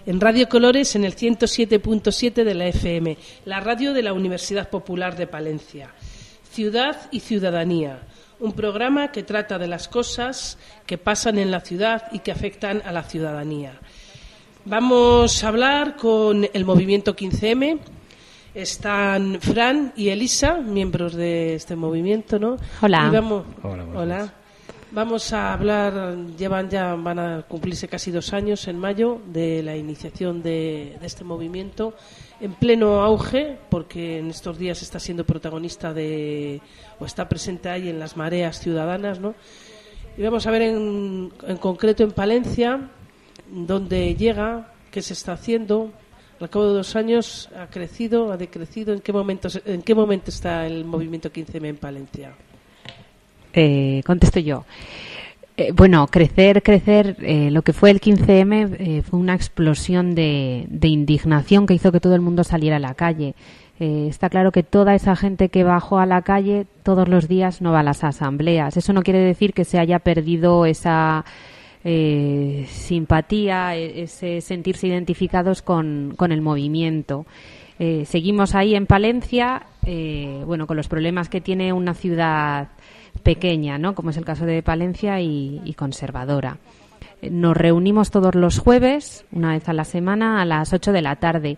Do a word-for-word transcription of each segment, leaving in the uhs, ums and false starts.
en Radio Colores en el ciento siete punto siete de la F M, la radio de la Universidad Popular de Palencia. Ciudad y ciudadanía, un programa que trata de las cosas que pasan en la ciudad y que afectan a la ciudadanía. Vamos a hablar con el movimiento quince eme. Están Fran y Elisa, miembros de este movimiento, ¿no? Hola. Y vamos, hola. Hola. Vamos a hablar, llevan ya van a cumplirse casi dos años en mayo de la iniciación de, de este movimiento en pleno auge, porque en estos días está siendo protagonista de o está presente ahí en las mareas ciudadanas, ¿no? Y vamos a ver en, en concreto en Palencia dónde llega, qué se está haciendo. Al cabo de dos años ha crecido, ha decrecido. ¿En qué momento, en qué momento está el movimiento quince eme en Palencia? Eh, contesto yo. Eh, bueno, crecer, crecer, eh, lo que fue el quince eme eh, fue una explosión de, de indignación que hizo que todo el mundo saliera a la calle. Eh, está claro que toda esa gente que bajó a la calle todos los días no va a las asambleas. Eso no quiere decir que se haya perdido esa eh, simpatía, ese sentirse identificados con, con el movimiento. Eh, seguimos ahí en Palencia, eh, bueno, con los problemas que tiene una ciudad pequeña, ¿no? Como es el caso de Palencia y, y conservadora. Nos reunimos todos los jueves, una vez a la semana, a las ocho de la tarde.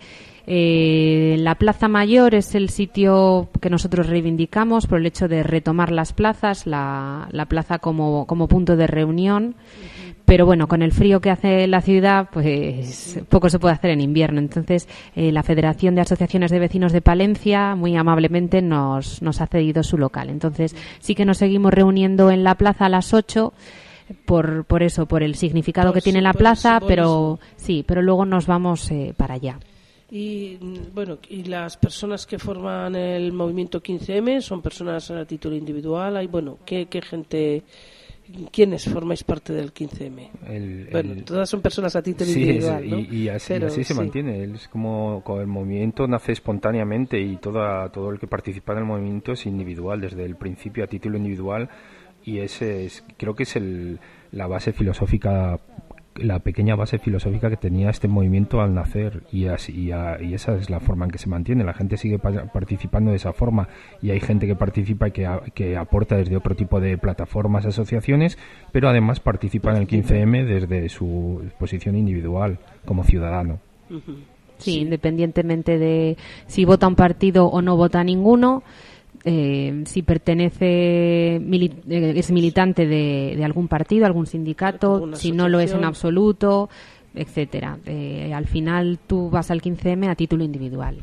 Eh, la Plaza Mayor es el sitio que nosotros reivindicamos por el hecho de retomar las plazas, la, la plaza como, como punto de reunión. Pero bueno, con el frío que hace la ciudad, pues poco se puede hacer en invierno. Entonces, eh, la Federación de Asociaciones de Vecinos de Palencia, muy amablemente, nos, nos ha cedido su local. Entonces, sí que nos seguimos reuniendo en la plaza a las ocho, por, por eso, por el significado por, que tiene la plaza, pero sí, pero luego nos vamos eh, para allá. Y bueno, y las personas que forman el movimiento quince eme son personas a título individual. Hay, bueno, ¿qué, qué gente... ¿Quiénes formáis parte del quince eme? El, bueno, el... todas son personas a título sí, individual, ¿no? Y, y así, Pero, y así se sí. mantiene. Es como, como el movimiento nace espontáneamente y toda, todo el que participa en el movimiento es individual, desde el principio a título individual. Y ese es, creo que es el, la base filosófica, la pequeña base filosófica que tenía este movimiento al nacer, y, así, y, a, y esa es la forma en que se mantiene. La gente sigue pa- participando de esa forma, y hay gente que participa y que, a, que aporta desde otro tipo de plataformas, asociaciones, pero además participa en el quince eme desde su posición individual como ciudadano. Sí, sí, independientemente de si vota un partido o no vota ninguno. Eh, si pertenece, mili- eh, es militante de, de algún partido, algún sindicato, si no lo es en absoluto, etcétera. Eh, al final tú vas al quince eme a título individual.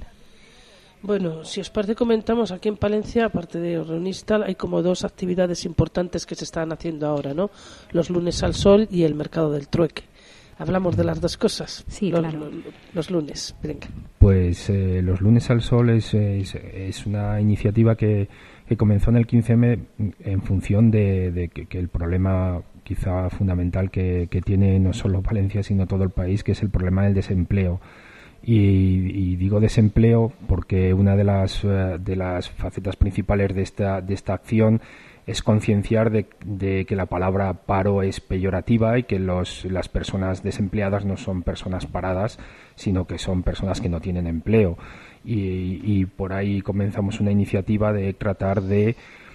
Bueno, si os parece, comentamos aquí en Palencia, aparte de reunirse tal, hay como dos actividades importantes que se están haciendo ahora, ¿no? Los lunes al sol y el mercado del trueque. Hablamos de las dos cosas. Sí, los, claro. los, los lunes. Venga. Pues eh, los lunes al sol es, es, es una iniciativa que, que comenzó en el quince eme en función de, de que, que el problema quizá fundamental que, que tiene no solo Palencia sino todo el país, que es el problema del desempleo. Y, y digo desempleo porque una de las, de las facetas principales de esta, de esta acción es concienciar de, de que la palabra paro es peyorativa y que los, las personas desempleadas no son personas paradas, sino que son personas que no tienen empleo. Y, y por ahí comenzamos una iniciativa de tratar de,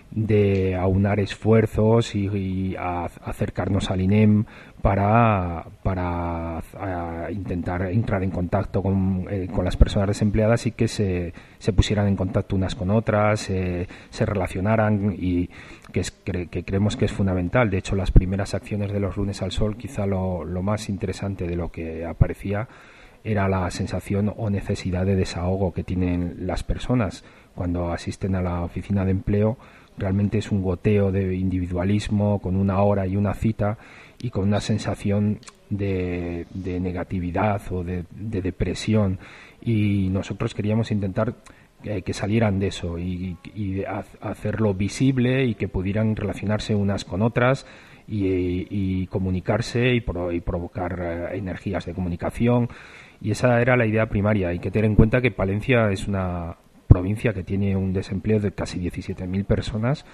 de aunar esfuerzos y, y a, acercarnos al I N E M para, para a intentar entrar en contacto con, eh, con las personas desempleadas y que se, se pusieran en contacto unas con otras, eh, se relacionaran, y que, es, que, que creemos que es fundamental. De hecho, las primeras acciones de los lunes al sol, quizá lo, lo más interesante de lo que aparecía era la sensación o necesidad de desahogo que tienen las personas cuando asisten a la oficina de empleo. Realmente es un goteo de individualismo con una hora y una cita y con una sensación de, de negatividad o de, de depresión, y nosotros queríamos intentar eh, que salieran de eso y, y ha, hacerlo visible y que pudieran relacionarse unas con otras y, y comunicarse y, pro, y provocar eh, energías de comunicación, y esa era la idea primaria. Hay que tener en cuenta que Palencia es una provincia que tiene un desempleo de casi diecisiete mil personas,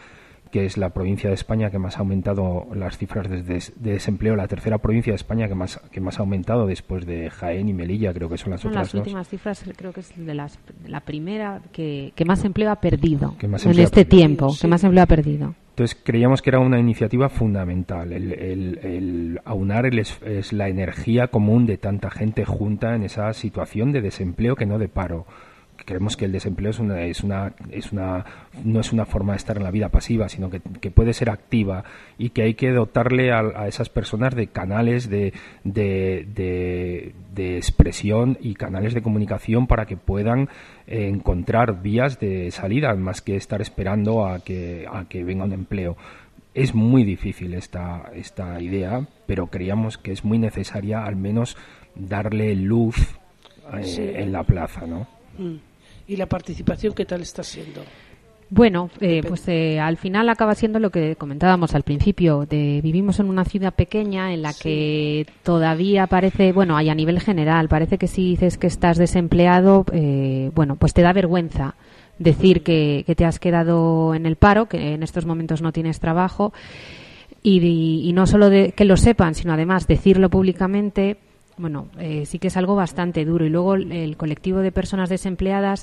que es la provincia de España que más ha aumentado las cifras de, des, de desempleo, la tercera provincia de España que más que más ha aumentado después de Jaén y Melilla, creo que son las son otras las dos. últimas cifras, creo que es de las, la primera que, que más empleo ha perdido más en este perdido. tiempo, Sí. que más empleo ha perdido. Entonces creíamos que era una iniciativa fundamental, el, el, el aunar el es, es la energía común de tanta gente junta en esa situación de desempleo que no de paro. Creemos que el desempleo es una, es una, es una, no es una forma de estar en la vida pasiva, sino que, que puede ser activa y que hay que dotarle a, a esas personas de canales de, de, de, de expresión y canales de comunicación para que puedan eh, encontrar vías de salida, más que estar esperando a que, a que venga un empleo. Es muy difícil esta, esta idea, pero creíamos que es muy necesaria al menos darle luz eh, Sí. en la plaza, ¿no? ¿Y la participación qué tal está siendo? Bueno, eh, pues eh, al final acaba siendo lo que comentábamos al principio. De, vivimos en una ciudad pequeña en la Sí. que todavía parece, bueno, y a nivel general, parece que si dices que estás desempleado, eh, bueno, pues te da vergüenza decir que, que te has quedado en el paro, que en estos momentos no tienes trabajo. Y, y, y no solo de, que lo sepan, sino además decirlo públicamente. Bueno, eh, sí que es algo bastante duro. Y luego el, el colectivo de personas desempleadas,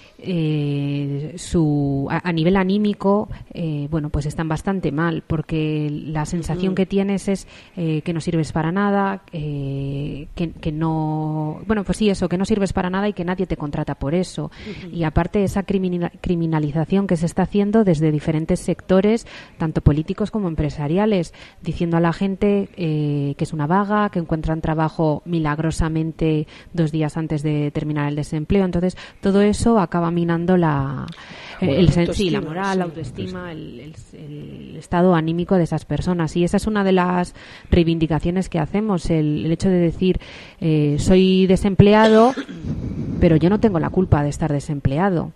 eh, su a, a nivel anímico, eh, bueno, pues están bastante mal, porque la sensación uh-huh. que tienes es eh, que no sirves para nada, eh, que, que no, bueno, pues sí, eso, que no sirves para nada y que nadie te contrata por eso. Uh-huh. Y aparte esa criminal, criminalización que se está haciendo desde diferentes sectores, tanto políticos como empresariales, diciendo a la gente eh, que es una vaga, que encuentran trabajo milagrosamente dos días antes de terminar el desempleo. Entonces, todo eso acaba minando la, bueno, el, la sí, la moral, sí. la autoestima, el, el, el estado anímico de esas personas. Y esa es una de las reivindicaciones que hacemos, el, el hecho de decir, eh, soy desempleado, pero yo no tengo la culpa de estar desempleado.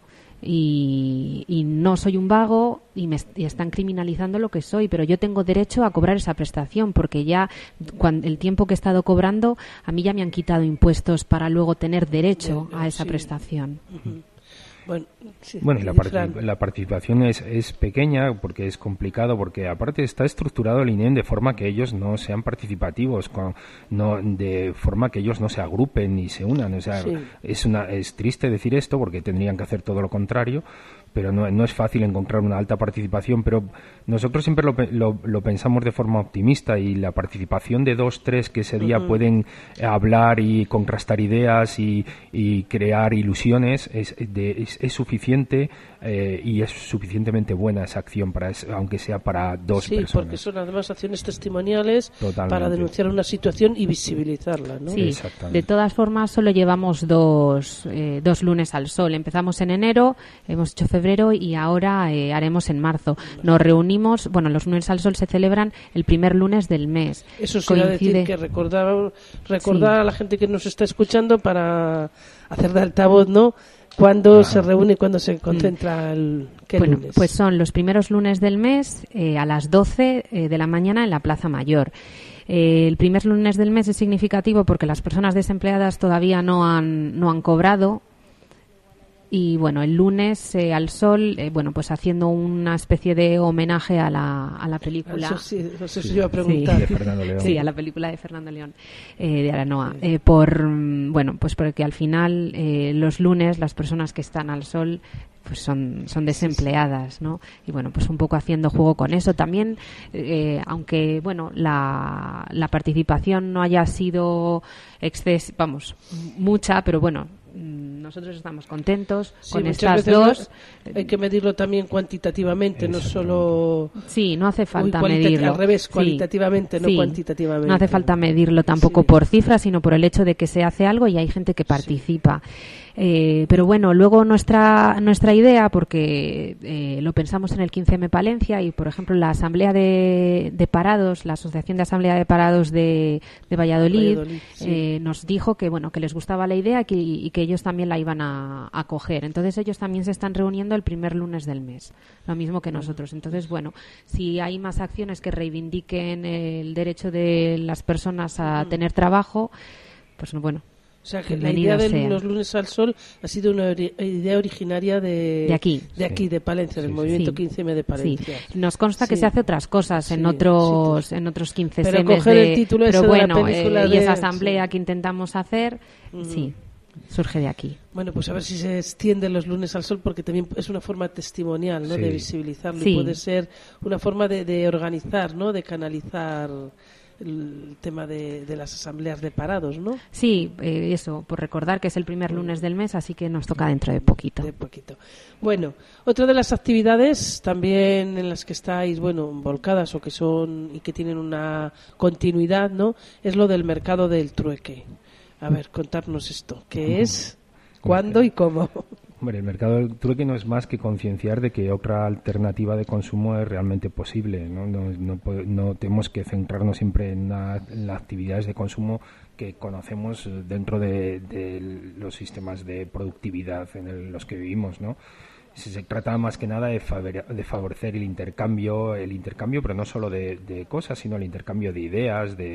Y, y no soy un vago y me y están criminalizando lo que soy, pero yo tengo derecho a cobrar esa prestación, porque ya cuando, el tiempo que he estado cobrando, a mí ya me han quitado impuestos para luego tener derecho a esa sí. prestación. Uh-huh. Bueno, sí, bueno, y la, partic- la participación es, es pequeña porque es complicado, porque aparte está estructurado el I N E M de forma que ellos no sean participativos, con, no, de forma que ellos no se agrupen ni se unan. O sea, sí. es, una, es triste decir esto porque tendrían que hacer todo lo contrario, pero no, no es fácil encontrar una alta participación, pero nosotros siempre lo, lo, lo pensamos de forma optimista, y la participación de dos, tres que ese día uh-huh. pueden hablar y contrastar ideas y, y crear ilusiones es, de, es, es suficiente eh, y es suficientemente buena esa acción, para es, aunque sea para dos sí, personas. Sí, porque son además acciones testimoniales Totalmente. Para denunciar una situación y visibilizarla, ¿no? Sí, de todas formas solo llevamos dos, eh, dos lunes al sol. Empezamos en enero, hemos hecho febrero y ahora eh, haremos en marzo. Nos reunimos, bueno, los lunes al sol se celebran el primer lunes del mes. Eso sí, Coincide... decir que recordar, recordar sí. a la gente que nos está escuchando para hacer de altavoz, ¿no? ¿Cuándo ah. se reúne y cuándo se concentra el qué bueno, lunes? Pues son los primeros lunes del mes eh, a las doce eh, de la mañana en la Plaza Mayor. Eh, el primer lunes del mes es significativo porque las personas desempleadas todavía no han, no han cobrado. Y bueno, el lunes eh, al sol, eh, bueno, pues haciendo una especie de homenaje a la, a la película. Eso sí, eso sí, sí iba a preguntar. Sí. De Fernando León. Sí, a la película de Fernando León, eh, de Aranoa. Sí. Eh, por, bueno, pues porque al final eh, los lunes las personas que están al sol pues son, son desempleadas, ¿no? Y bueno, pues un poco haciendo juego con eso. También, eh, aunque, bueno, la, la participación no haya sido exces, vamos, mucha, pero bueno, nosotros estamos contentos sí, con estas dos. No, hay que medirlo también cuantitativamente, no solo... Sí, no hace falta medirlo. Al revés, cualitativamente, sí, no sí. cuantitativamente. No hace falta medirlo tampoco sí. por cifras, sino por el hecho de que se hace algo y hay gente que participa. Sí. Eh, pero bueno, luego nuestra nuestra idea, porque eh, lo pensamos en el quince eme Palencia y, por ejemplo, la Asamblea de, de Parados, la Asociación de Asamblea de Parados de, de Valladolid, Valladolid sí. eh, nos dijo que bueno que les gustaba la idea que, y que ellos también la iban a, a coger. Entonces ellos también se están reuniendo el primer lunes del mes, lo mismo que nosotros. Entonces, bueno, si hay más acciones que reivindiquen el derecho de las personas a tener trabajo, pues bueno, O sea, que Bienvenido la idea de sea. Los lunes al sol ha sido una ori- idea originaria de, de aquí, de aquí, sí. de Palencia, del sí, movimiento sí. quince eme de Palencia. Sí. Nos consta que sí. se hace otras cosas en sí, otros sí. en otros quince eme. Pero coger de, el título pero ese bueno, de la película eh, de, y esa asamblea sí. que intentamos hacer, mm. sí, surge de aquí. Bueno, pues a ver si se extiende los lunes al sol, porque también es una forma testimonial, ¿no? Sí. De visibilizarlo. Sí. Y puede ser una forma de, de organizar, ¿no? De canalizar el tema de, de las asambleas de parados, ¿no? Sí, eh, eso, por recordar que es el primer lunes del mes, así que nos toca dentro de poquito. De poquito. Bueno, otra de las actividades también en las que estáis, bueno, volcadas o que son y que tienen una continuidad, ¿no? Es lo del mercado del trueque. A ver, contarnos esto. ¿Qué es? ¿Cuándo y cómo? Hombre, el mercado del trueque no es más que concienciar de que otra alternativa de consumo es realmente posible, ¿no? No, no, no tenemos que centrarnos siempre en, una, en las actividades de consumo que conocemos dentro de, de los sistemas de productividad en el, los que vivimos, ¿no? Se trata más que nada de, favore, de favorecer el intercambio, el intercambio, pero no solo de, de cosas, sino el intercambio de ideas, de,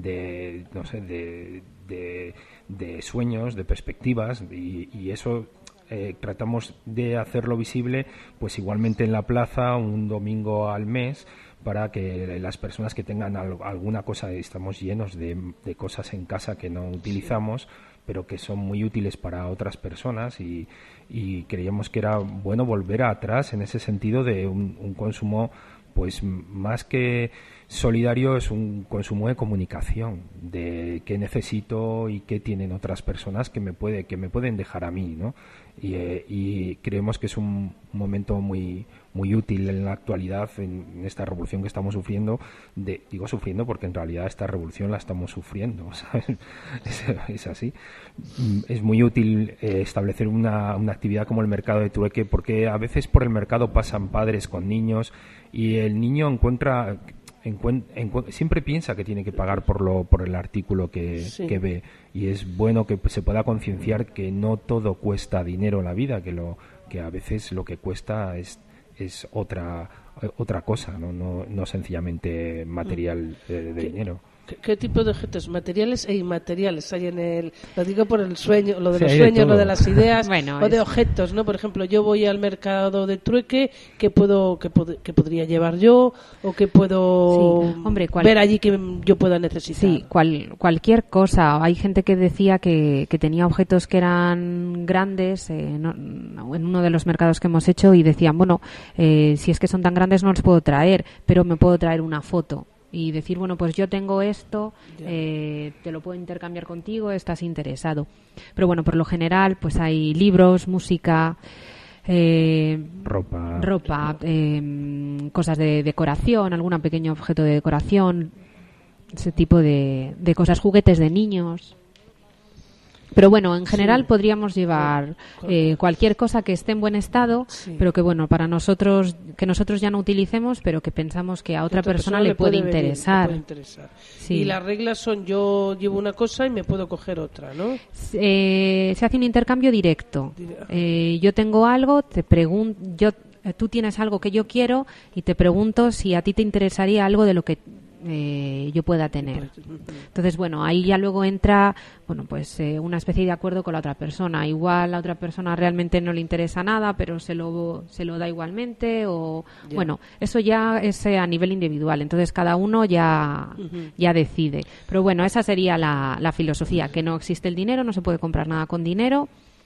de no sé, de, de, de sueños, de perspectivas, y, y eso eh, tratamos de hacerlo visible, pues igualmente en la plaza un domingo al mes, para que las personas que tengan al, alguna cosa, estamos llenos de, de cosas en casa que no utilizamos, pero que son muy útiles para otras personas, y, y creíamos que era bueno volver atrás en ese sentido de un, un consumo, pues más que solidario, es un consumo de comunicación, de qué necesito y qué tienen otras personas que me puede que me pueden dejar a mí, ¿no? Y, eh, y creemos que es un momento muy muy útil en la actualidad, en, en esta revolución que estamos sufriendo. De, digo sufriendo porque en realidad esta revolución la estamos sufriendo, ¿sabes? Es, es así. Es muy útil eh, establecer una, una actividad como el mercado de trueque, porque a veces por el mercado pasan padres con niños y el niño encuentra... Encuent, encuent, siempre piensa que tiene que pagar por lo por el artículo que, sí. que ve, y es bueno que se pueda concienciar que no todo cuesta dinero en la vida, que lo que a veces lo que cuesta es es otra otra cosa, no no, no sencillamente material de, de dinero. ¿Qué, ¿Qué tipo de objetos materiales e inmateriales hay en el...? Lo digo por el sueño, lo de sí, los sueños, de lo de las ideas, bueno, o es... de objetos, ¿no? Por ejemplo, yo voy al mercado de trueque, ¿qué puedo, qué, pod- qué podría llevar yo? ¿O qué puedo sí. Hombre, cual... ver allí que yo pueda necesitar? Sí, cual, cualquier cosa. Hay gente que decía que, que tenía objetos que eran grandes eh, no, en uno de los mercados que hemos hecho, y decían, bueno, eh, si es que son tan grandes no los puedo traer, pero me puedo traer una foto. Y decir, bueno, pues yo tengo esto, eh, te lo puedo intercambiar contigo, estás interesado. Pero bueno, por lo general, pues hay libros, música, eh, ropa, ropa eh, cosas de decoración, algún pequeño objeto de decoración, ese tipo de, de cosas, juguetes de niños. Pero bueno, en general sí. podríamos llevar eh, cualquier cosa que esté en buen estado, sí. pero que bueno, para nosotros, que nosotros ya no utilicemos, pero que pensamos que a otra, otra persona, persona le puede, puede interesar. Venir, le puede interesar. Sí. Y las reglas son, yo llevo una cosa y me puedo coger otra, ¿no? Eh, se hace un intercambio directo. Eh, yo tengo algo, te pregunto, yo, tú tienes algo que yo quiero y te pregunto si a ti te interesaría algo de lo que Eh, yo pueda tener. Entonces, bueno, ahí ya luego entra, bueno, pues eh, una especie de acuerdo con la otra persona. Igual la otra persona realmente no le interesa nada, pero se lo se lo da igualmente, o yeah. bueno, eso ya es eh, a nivel individual. Entonces cada uno ya uh-huh. ya decide. Pero bueno, esa sería la, la filosofía, que no existe el dinero, no se puede comprar nada con dinero,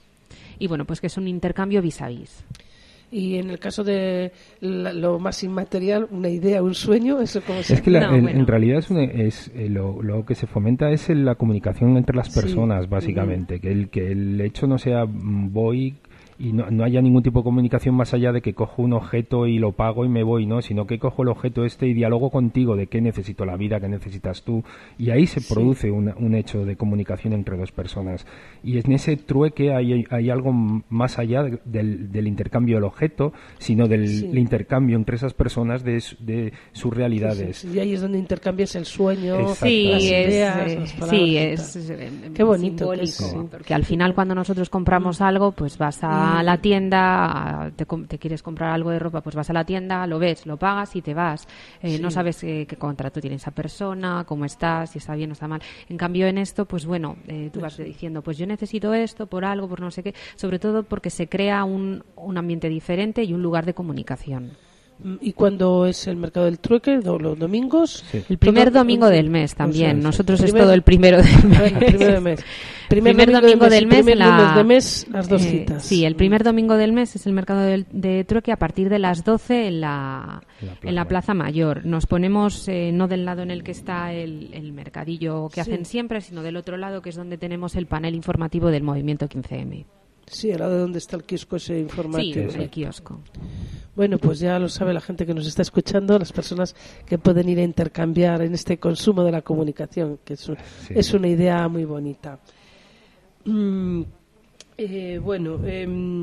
y bueno, pues que es un intercambio vis a vis. Y en el caso de la, lo más inmaterial, una idea, un sueño, eso como se... Es que la, no, en, bueno. en realidad es, una, es eh, lo, lo que se fomenta es la comunicación entre las personas, sí. básicamente. Uh-huh. Que el que el hecho no sea voy y no, no haya ningún tipo de comunicación más allá de que cojo un objeto y lo pago y me voy, ¿no? Sino que cojo el objeto este y dialogo contigo de qué necesito la vida, qué necesitas tú, y ahí se sí. produce un, un hecho de comunicación entre dos personas. Y en ese trueque hay, hay algo más allá de, del, del intercambio del objeto, sino del sí. intercambio entre esas personas de, de sus realidades. Sí, sí, sí. Y ahí es donde intercambias el sueño, sí, las es, ideas, eh, las palabras. Sí, es, es qué bonito. Que es, sí. Porque al final cuando nosotros compramos algo, pues vas a a la tienda, te, te quieres comprar algo de ropa, pues vas a la tienda, lo ves, lo pagas y te vas. Eh, sí. No sabes eh, qué contrato tiene esa persona, cómo estás, si está bien o está mal. En cambio, en esto, pues bueno, eh, tú vas diciendo, pues yo necesito esto por algo, por no sé qué, sobre todo porque se crea un, un ambiente diferente y un lugar de comunicación. ¿Y cuándo es el mercado del trueque? ¿Los domingos? Sí. El primer todo, domingo del mes también. O sea, Nosotros primer, es todo el primero del mes. El primero del mes. Primer, primer domingo, domingo del mes. Primer la, lunes de mes, las dos eh, citas. Sí, el primer domingo del mes es el mercado del, de trueque a partir de las doce en la, la en la Plaza Mayor. Nos ponemos eh, no del lado en el que está el, el mercadillo que sí. hacen siempre, sino del otro lado, que es donde tenemos el panel informativo del movimiento quince eme. Sí, al lado de donde está el kiosco ese informativo. Sí, el kiosco. Bueno, pues ya lo sabe la gente que nos está escuchando, las personas que pueden ir a intercambiar en este consumo de la comunicación, que es, un, sí. es una idea muy bonita. Mm, eh, bueno, eh,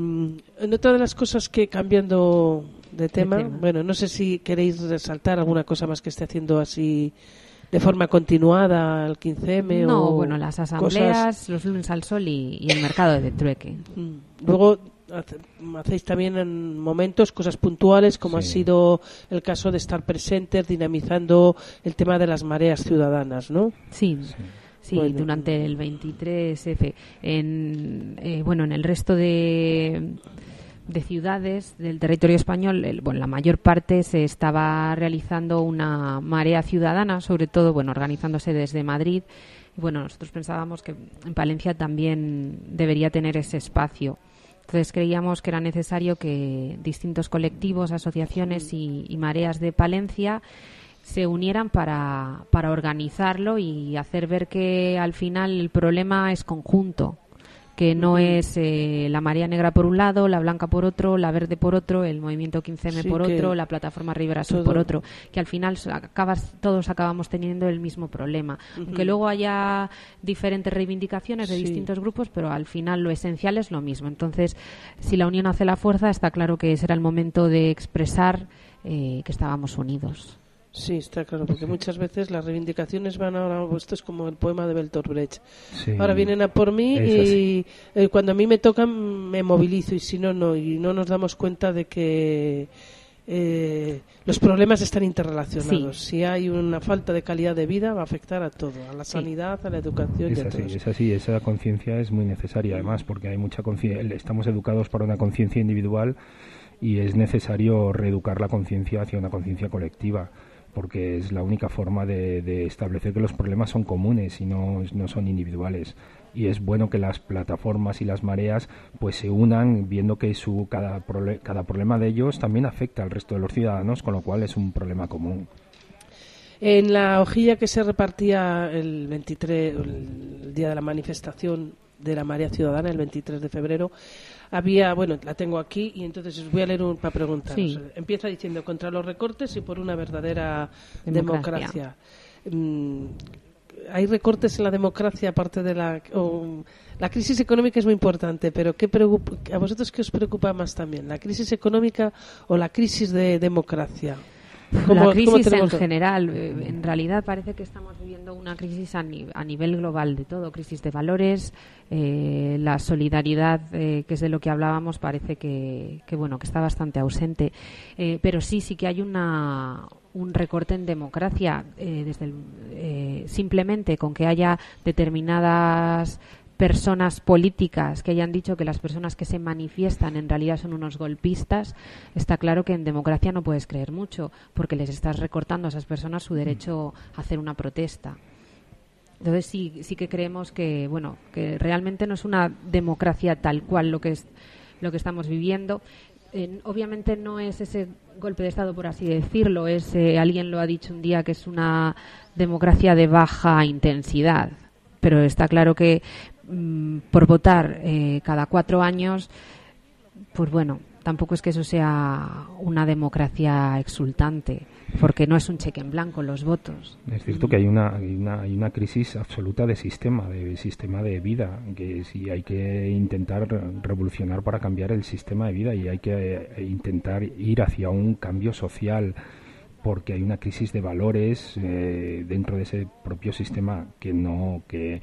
en otra de las cosas que, cambiando de tema, tema, bueno, no sé si queréis resaltar alguna cosa más que esté haciendo así de forma continuada al quince eme. No, o bueno, las asambleas, cosas... los lunes al sol y, y el mercado de trueque. Luego hacéis también en momentos cosas puntuales, como sí. ha sido el caso de estar presentes dinamizando el tema de las mareas ciudadanas, ¿no? Sí. sí. Sí, bueno. Durante el veintitrés efe. En, eh, bueno, en el resto de, de ciudades del territorio español, el, bueno, la mayor parte se estaba realizando una marea ciudadana, sobre todo, bueno, organizándose desde Madrid. Y bueno, nosotros pensábamos que en Palencia también debería tener ese espacio. Entonces creíamos que era necesario que distintos colectivos, asociaciones y, y mareas de Palencia se unieran para, para organizarlo y hacer ver que al final el problema es conjunto, que no es eh, la marea negra por un lado, la blanca por otro, la verde por otro, el movimiento quince eme sí, por otro, la plataforma Ribera Sur por otro, que al final acabas, todos acabamos teniendo el mismo problema. Uh-huh. Aunque luego haya diferentes reivindicaciones de sí. distintos grupos, pero al final lo esencial es lo mismo. Entonces, si la unión hace la fuerza, está claro que será el momento de expresar eh, que estábamos unidos. Sí, está claro, porque muchas veces las reivindicaciones van ahora, esto es como el poema de Bertolt Brecht. Sí, ahora vienen a por mí y eh, cuando a mí me tocan me movilizo y si no, no. Y no nos damos cuenta de que eh, los problemas están interrelacionados. Sí. Si hay una falta de calidad de vida va a afectar a todo, a la sanidad, sí. a la educación es y a así, todo. Es así, esa conciencia es muy necesaria además porque hay mucha conciencia, estamos educados para una conciencia individual y es necesario reeducar la conciencia hacia una conciencia colectiva, porque es la única forma de, de establecer que los problemas son comunes y no, no son individuales. Y es bueno que las plataformas y las mareas pues se unan viendo que su cada, prole, cada problema de ellos también afecta al resto de los ciudadanos, con lo cual es un problema común. En la hojilla que se repartía el veintitrés, el día de la manifestación de la Marea Ciudadana, el veintitrés de febrero, había, bueno, la tengo aquí y entonces os voy a leer un, para preguntaros. Sí. Empieza diciendo contra los recortes y por una verdadera democracia. democracia. Mm, ¿hay recortes en la democracia aparte de la... Oh, la crisis económica es muy importante, pero ¿qué preocupa, ¿a vosotros qué os preocupa más también? ¿La crisis económica o la crisis de democracia? La crisis en general, en realidad parece que estamos viviendo una crisis a, ni, a nivel global de todo, crisis de valores, eh, la solidaridad, eh, que es de lo que hablábamos, parece que, que bueno, que está bastante ausente, eh, pero sí, sí que hay una un recorte en democracia, eh, desde el, eh, simplemente con que haya determinadas personas políticas que hayan dicho que las personas que se manifiestan en realidad son unos golpistas, está claro que en democracia no puedes creer mucho porque les estás recortando a esas personas su derecho a hacer una protesta. Entonces sí, sí que creemos que bueno, que realmente no es una democracia tal cual lo que es lo que estamos viviendo. Eh, obviamente no es ese golpe de Estado, por así decirlo, es eh, alguien lo ha dicho un día que es una democracia de baja intensidad, pero está claro que por votar eh, cada cuatro años, pues bueno, tampoco es que eso sea una democracia exultante, porque no es un cheque en blanco los votos. Es cierto que hay una, hay una, hay una crisis absoluta de sistema, de sistema de vida, que sí hay que intentar revolucionar para cambiar el sistema de vida y hay que eh, intentar ir hacia un cambio social, porque hay una crisis de valores eh, dentro de ese propio sistema que no que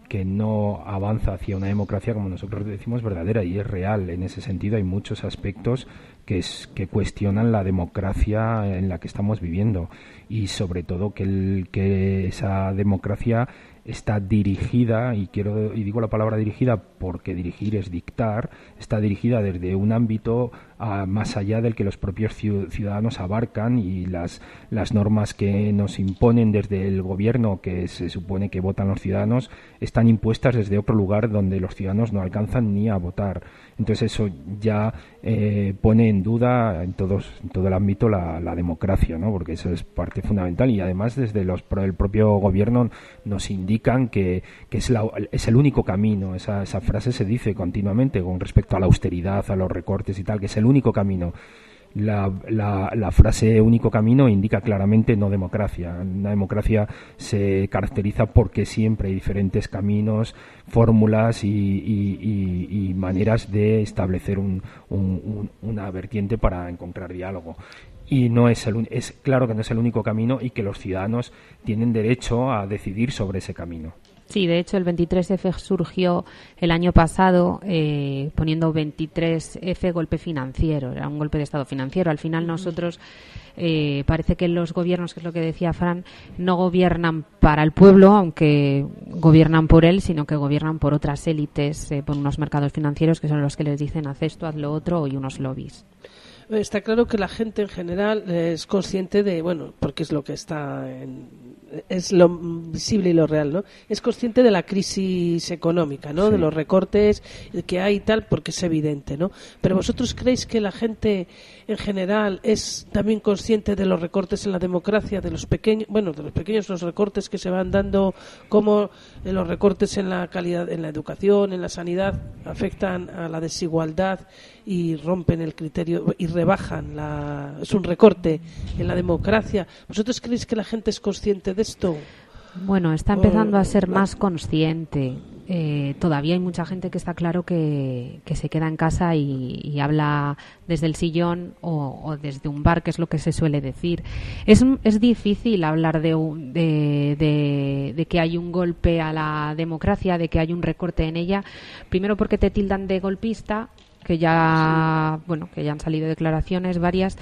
que no avanza hacia una democracia, como nosotros decimos, verdadera, y es real. En ese sentido hay muchos aspectos que, es, que cuestionan la democracia en la que estamos viviendo, y sobre todo que, el, que esa democracia está dirigida, y quiero y digo la palabra dirigida porque dirigir es dictar, está dirigida desde un ámbito a, más allá del que los propios ciudadanos abarcan, y las, las normas que nos imponen desde el gobierno, que se supone que votan los ciudadanos, están impuestas desde otro lugar donde los ciudadanos no alcanzan ni a votar. Entonces eso ya eh, pone en duda en, todos, en todo el ámbito la, la democracia, ¿no? Porque eso es parte fundamental, y además desde los, el propio gobierno nos indican que, que es, la, es el único camino. Esa, esa frase se dice continuamente con respecto a la austeridad, a los recortes y tal, que es el único camino. La, la, la frase único camino indica claramente no democracia. Una democracia se caracteriza porque siempre hay diferentes caminos, fórmulas y, y, y, y maneras de establecer un, un, un, una vertiente para encontrar diálogo. Y no es el, es claro que no es el único camino, y que los ciudadanos tienen derecho a decidir sobre ese camino. Sí, de hecho el veintitrés efe surgió el año pasado eh, poniendo veintitrés efe golpe financiero, era un golpe de estado financiero. Al final nosotros eh, parece que los gobiernos, que es lo que decía Fran, no gobiernan para el pueblo, aunque gobiernan por él, sino que gobiernan por otras élites, eh, por unos mercados financieros que son los que les dicen haz esto, haz lo otro, y unos lobbies. Está claro que la gente en general es consciente de, bueno, porque es lo que está en, es lo visible y lo real, ¿no? Es consciente de la crisis económica, ¿no? Sí. De los recortes que hay y tal, porque es evidente, ¿no? Pero vosotros creéis que la gente en general es también consciente de los recortes en la democracia, de los pequeños, bueno, de los pequeños los recortes que se van dando, como los recortes en la calidad, en la educación, en la sanidad, afectan a la desigualdad y rompen el criterio y rebajan la, es un recorte en la democracia. ¿Vosotros creéis que la gente es consciente de esto? Bueno, está empezando a ser más consciente. Eh, todavía hay mucha gente que está claro que, que se queda en casa y, y habla desde el sillón o, o desde un bar, que es lo que se suele decir. Es, es difícil hablar de, un, de, de, de que hay un golpe a la democracia, de que hay un recorte en ella, primero porque te tildan de golpista, que ya, bueno, que ya han salido declaraciones varias,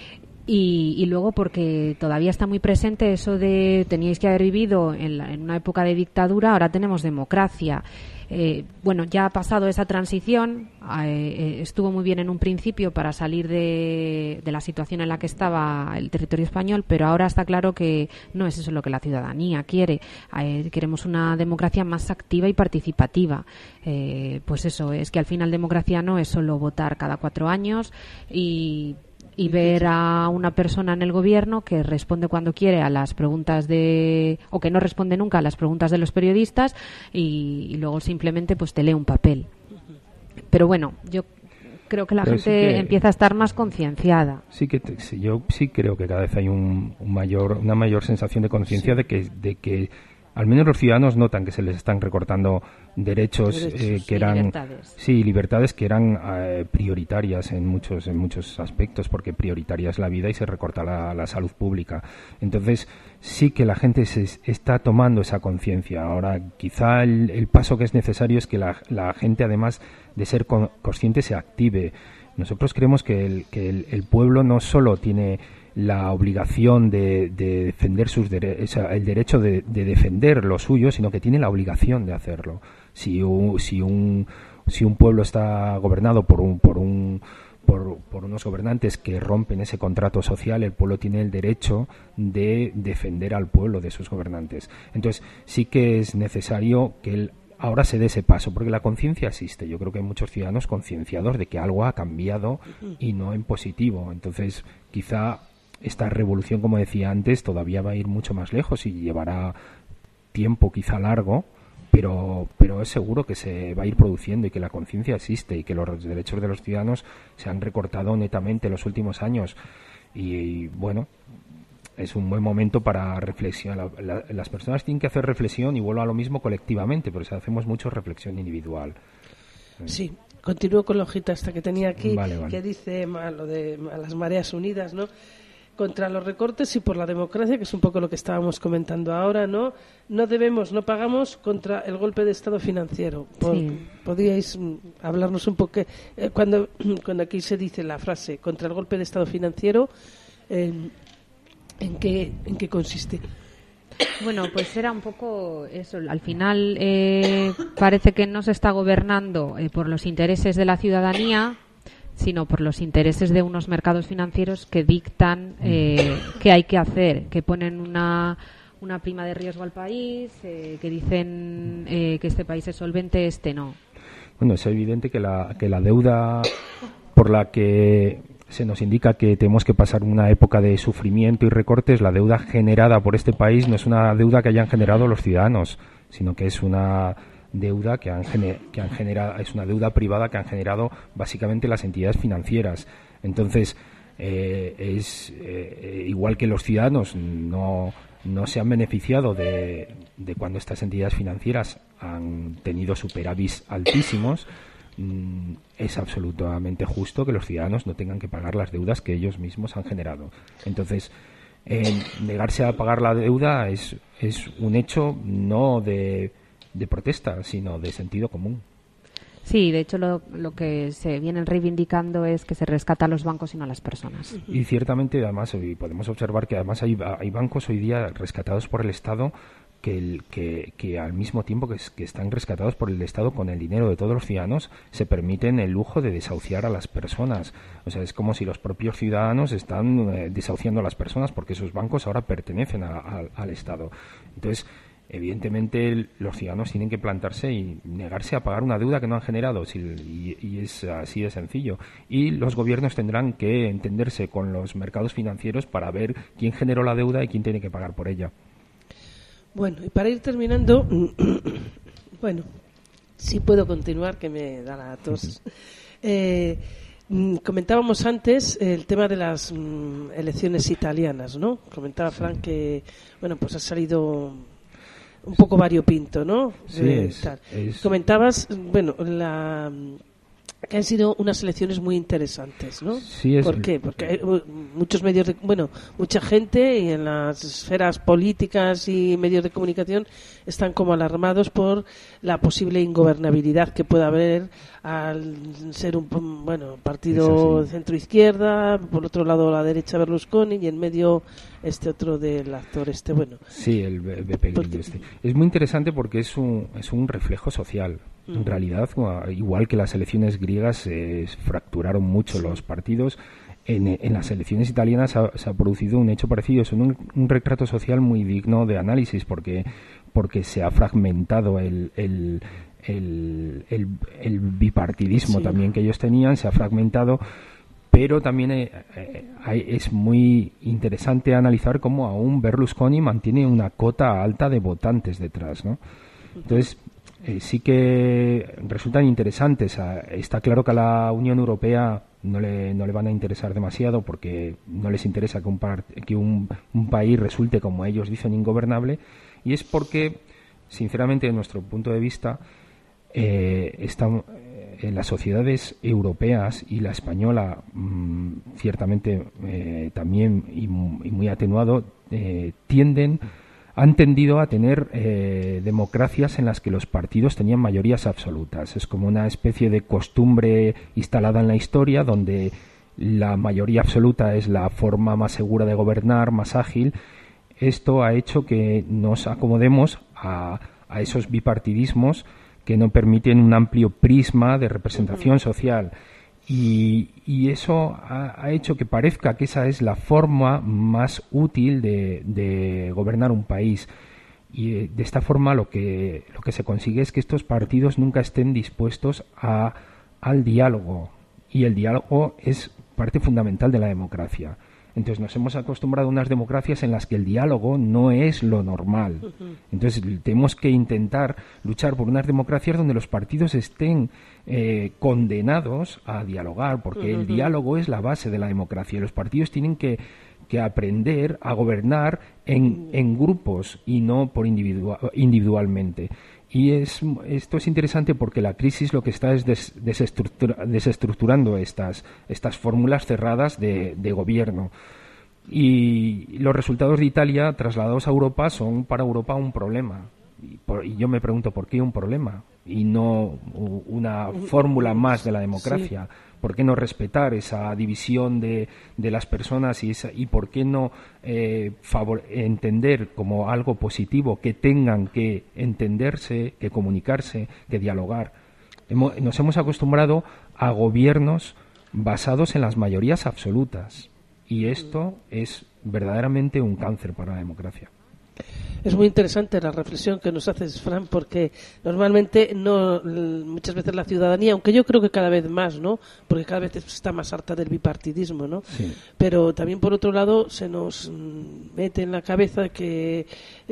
y, y luego porque todavía está muy presente eso de teníais que haber vivido en, la, en una época de dictadura, ahora tenemos democracia. Eh, bueno, ya ha pasado esa transición, eh, estuvo muy bien en un principio para salir de, de la situación en la que estaba el territorio español, pero ahora está claro que no es eso lo que la ciudadanía quiere. Eh, queremos una democracia más activa y participativa. Eh, pues eso, es que al final democracia no es solo votar cada cuatro años y... y ver a una persona en el gobierno que responde cuando quiere a las preguntas de o que no responde nunca a las preguntas de los periodistas y, y luego simplemente pues te lee un papel. Pero bueno, yo creo que la Pero gente sí que, empieza a estar más concienciada. Sí que te, sí, yo sí creo que cada vez hay un, un mayor una mayor sensación de conciencia sí. de que de que al menos los ciudadanos notan que se les están recortando derechos, derechos eh, que eran libertades. sí libertades que eran eh, prioritarias en muchos en muchos aspectos, porque prioritaria es la vida y se recorta la, la salud pública. Entonces sí que la gente se está tomando esa conciencia. Ahora quizá el, el paso que es necesario es que la, la gente, además de ser con, consciente, se active. Nosotros creemos que el, que el, el pueblo no solo tiene la obligación de, de defender sus dere- o sea, el derecho de, de defender lo suyo, sino que tiene la obligación de hacerlo. Si un, si un, si un pueblo está gobernado por un, por un por, por unos gobernantes que rompen ese contrato social, el pueblo tiene el derecho de defender al pueblo de sus gobernantes. Entonces sí que es necesario que el ahora se dé ese paso, porque la conciencia existe. Yo creo que hay muchos ciudadanos concienciados de que algo ha cambiado y no en positivo. Entonces, quizá esta revolución, como decía antes, todavía va a ir mucho más lejos y llevará tiempo quizá largo, pero pero es seguro que se va a ir produciendo y que la conciencia existe y que los derechos de los ciudadanos se han recortado netamente en los últimos años. Y, y bueno, es un buen momento para reflexionar. La, la, las personas tienen que hacer reflexión, y vuelvo a lo mismo, colectivamente, pero si hacemos mucho reflexión individual. Sí, continúo con la hojita esta que tenía aquí, vale, vale. que dice a lo de a las mareas unidas, ¿no? contra los recortes y por la democracia, que es un poco lo que estábamos comentando ahora, ¿no? No debemos, no pagamos contra el golpe de Estado financiero. Por, sí. ¿Podríais hablarnos un poco? Eh, cuando, cuando aquí se dice la frase contra el golpe de Estado financiero, eh, ¿en qué, en qué consiste? Bueno, pues era un poco eso. Al final eh, parece que no se está gobernando eh, por los intereses de la ciudadanía, sino por los intereses de unos mercados financieros que dictan eh, qué hay que hacer, que ponen una, una prima de riesgo al país, eh, que dicen eh, que este país es solvente, este no. Bueno, es evidente que la, que la deuda por la que se nos indica que tenemos que pasar una época de sufrimiento y recortes, la deuda generada por este país no es una deuda que hayan generado los ciudadanos, sino que es una deuda que han, gener- que han generado, es una deuda privada que han generado básicamente las entidades financieras. Entonces, eh, es eh, igual que los ciudadanos no, no se han beneficiado de, de cuando estas entidades financieras han tenido superávits altísimos, mm, es absolutamente justo que los ciudadanos no tengan que pagar las deudas que ellos mismos han generado. Entonces, eh, negarse a pagar la deuda es, es un hecho no de de protesta, sino de sentido común. Sí, de hecho lo, lo que se vienen reivindicando es que se rescata a los bancos y no a las personas. Y ciertamente, además, hoy podemos observar que además hay, hay bancos hoy día rescatados por el Estado que, el, que, que al mismo tiempo que, es, que están rescatados por el Estado con el dinero de todos los ciudadanos, se permiten el lujo de desahuciar a las personas. O sea, es como si los propios ciudadanos están eh, desahuciando a las personas porque esos bancos ahora pertenecen a, a, al Estado. Entonces, evidentemente los ciudadanos tienen que plantarse y negarse a pagar una deuda que no han generado, y, y es así de sencillo. Y los gobiernos tendrán que entenderse con los mercados financieros para ver quién generó la deuda y quién tiene que pagar por ella. Bueno, y para ir terminando, bueno, sí puedo continuar, que me da la tos. eh, Comentábamos antes el tema de las mm, elecciones italianas, ¿no? Comentaba Frank que, bueno, pues ha salido un poco variopinto, ¿no? Sí, eh, es, tal. es... Comentabas, bueno, la, que han sido unas elecciones muy interesantes, ¿no? Sí, es... ¿Por qué? Porque hay muchos medios de, bueno, mucha gente y en las esferas políticas y medios de comunicación están como alarmados por la posible ingobernabilidad que pueda haber al ser un, bueno, partido centro-izquierda, por otro lado la derecha Berlusconi y en medio este otro del actor este, bueno. Sí, el Beppe Grillo este. Es muy interesante porque es un, es un reflejo social. En uh-huh. realidad, igual que las elecciones griegas se eh, fracturaron mucho sí. los partidos, en, en las elecciones italianas ha, se ha producido un hecho parecido. Es un, un retrato social muy digno de análisis porque, porque se ha fragmentado el... el El, el, el bipartidismo sí. también que ellos tenían, se ha fragmentado, pero también eh, eh, hay, es muy interesante analizar cómo aún Berlusconi mantiene una cota alta de votantes detrás, ¿no? Entonces, eh, sí que resultan interesantes. Está claro que a la Unión Europea no le, no le van a interesar demasiado porque no les interesa que un, par, que un, un país resulte, como ellos dicen, ingobernable, y es porque, sinceramente, desde nuestro punto de vista, Eh, están, eh, las sociedades europeas y la española mmm, ciertamente eh, también y, y muy atenuado eh, tienden han tendido a tener eh, democracias en las que los partidos tenían mayorías absolutas. Es como una especie de costumbre instalada en la historia donde la mayoría absoluta es la forma más segura de gobernar, más ágil. Esto ha hecho que nos acomodemos a, a esos bipartidismos que no permiten un amplio prisma de representación social. Y, y eso ha, ha hecho que parezca que esa es la forma más útil de, de gobernar un país. Y de esta forma lo que, lo que se consigue es que estos partidos nunca estén dispuestos a, al diálogo. Y el diálogo es parte fundamental de la democracia. Entonces nos hemos acostumbrado a unas democracias en las que el diálogo no es lo normal. Entonces tenemos que intentar luchar por unas democracias donde los partidos estén eh, condenados a dialogar, porque uh-huh. el diálogo es la base de la democracia. Y los partidos tienen que, que aprender a gobernar en, en grupos y no por individua, individualmente. Y es, esto es interesante porque la crisis lo que está es des, desestructura, desestructurando estas, estas fórmulas cerradas de, de gobierno. Y los resultados de Italia trasladados a Europa son para Europa un problema. Y, por, y yo me pregunto, ¿por qué un problema? Y no una fórmula más de la democracia. Sí. ¿Por qué no respetar esa división de, de las personas y, esa, y por qué no eh, favor, entender como algo positivo que tengan que entenderse, que comunicarse, que dialogar? Hemos, nos hemos acostumbrado a gobiernos basados en las mayorías absolutas. Y esto es verdaderamente un cáncer para la democracia. Es muy interesante la reflexión que nos haces, Fran, porque normalmente no muchas veces la ciudadanía, aunque yo creo que cada vez más, ¿no? Porque cada vez está más harta del bipartidismo, ¿no? Sí. Pero también por otro lado se nos mete en la cabeza que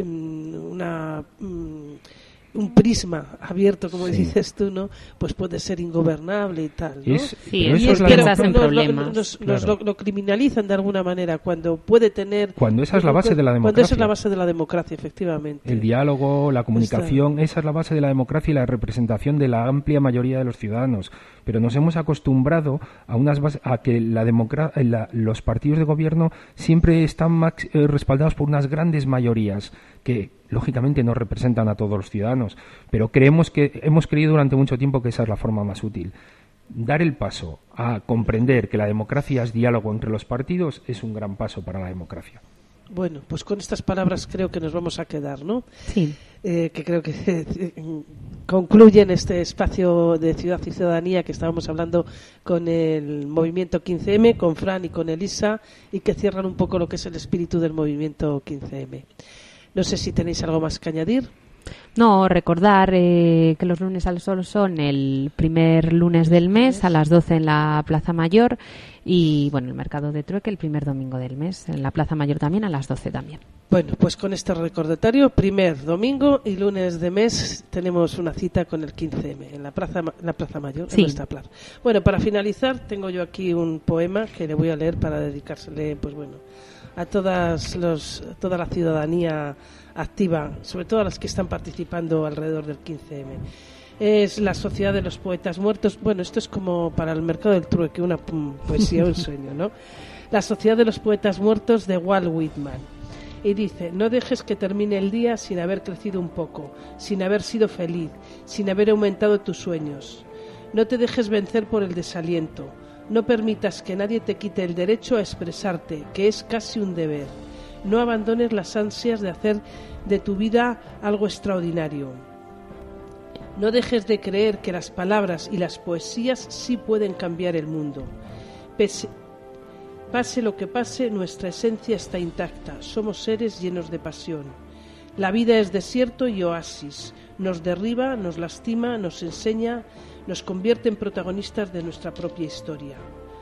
um, una um, un prisma abierto, como sí. dices tú, ¿no? Pues puede ser ingobernable y tal, ¿no? Es, sí, y eso es piensas en problemas. Nos, nos, claro. nos lo, lo criminalizan de alguna manera cuando puede tener... Cuando esa es la base de la democracia. Cuando esa es la base de la democracia, efectivamente. El diálogo, la comunicación, Está... esa es la base de la democracia y la representación de la amplia mayoría de los ciudadanos. Pero nos hemos acostumbrado a unas bases, a que la democra- la, los partidos de gobierno siempre están max, eh, respaldados por unas grandes mayorías que lógicamente no representan a todos los ciudadanos, pero creemos que hemos creído durante mucho tiempo que esa es la forma más útil. Dar el paso a comprender que la democracia es diálogo entre los partidos es un gran paso para la democracia. Bueno, pues con estas palabras creo que nos vamos a quedar, ¿no? Sí. Eh, que creo que eh, concluyen este espacio de Ciudad y Ciudadanía que estábamos hablando con el movimiento quince eme, con Fran y con Elisa, y que cierran un poco lo que es el espíritu del movimiento quince eme. No sé si tenéis algo más que añadir. No, recordar eh, que los lunes al sol son el primer lunes del mes a las doce en la Plaza Mayor y, bueno, el mercado de trueque el primer domingo del mes en la Plaza Mayor también a las doce también. Bueno, pues con este recordatorio, primer domingo y lunes de mes tenemos una cita con el quince eme en la Plaza, la Plaza Mayor, sí. en nuestra plaza. Bueno, para finalizar tengo yo aquí un poema que le voy a leer para dedicársele, pues bueno, a todas los, toda la ciudadanía activa, sobre todo a las que están participando alrededor del quince eme. Es la Sociedad de los Poetas Muertos. Bueno, esto es como para el mercado del trueque, una poesía, un sueño, ¿no? La Sociedad de los Poetas Muertos de Walt Whitman. Y dice: no dejes que termine el día sin haber crecido un poco, sin haber sido feliz, sin haber aumentado tus sueños. No te dejes vencer por el desaliento. No permitas que nadie te quite el derecho a expresarte, que es casi un deber. No abandones las ansias de hacer de tu vida algo extraordinario. No dejes de creer que las palabras y las poesías sí pueden cambiar el mundo. Pese, pase lo que pase, nuestra esencia está intacta. Somos seres llenos de pasión. La vida es desierto y oasis. Nos derriba, nos lastima, nos enseña, nos convierte en protagonistas de nuestra propia historia.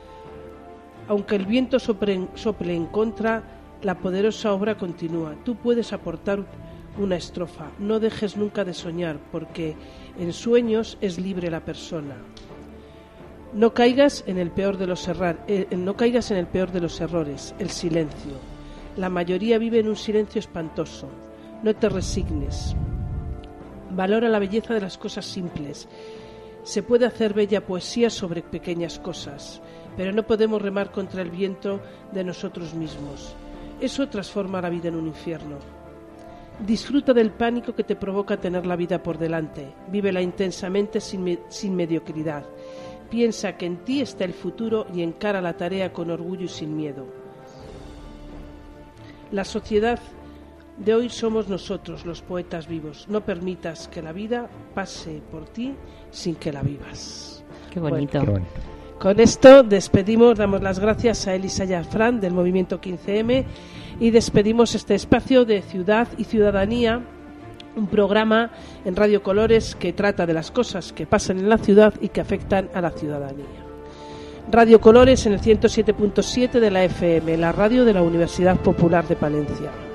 Aunque el viento sople, sople en contra, la poderosa obra continúa. Tú puedes aportar una estrofa. No dejes nunca de soñar, porque en sueños es libre la persona. No caigas en el peor de los errar, eh, no caigas en el peor de los errores, el silencio. La mayoría vive en un silencio espantoso. No te resignes. Valora la belleza de las cosas simples. Se puede hacer bella poesía sobre pequeñas cosas, pero no podemos remar contra el viento de nosotros mismos. Eso transforma la vida en un infierno. Disfruta del pánico que te provoca tener la vida por delante. Vívela intensamente sin, me- sin mediocridad. Piensa que en ti está el futuro y encara la tarea con orgullo y sin miedo. La sociedad de hoy somos nosotros, los poetas vivos. No permitas que la vida pase por ti sin que la vivas. Qué bonito. Qué bonito. Con esto despedimos, damos las gracias a Elisa y a Fran del movimiento quince eme y despedimos este espacio de Ciudad y Ciudadanía, un programa en Radio Colores que trata de las cosas que pasan en la ciudad y que afectan a la ciudadanía. Radio Colores en el ciento siete punto siete de la efe eme, la radio de la Universidad Popular de Palencia.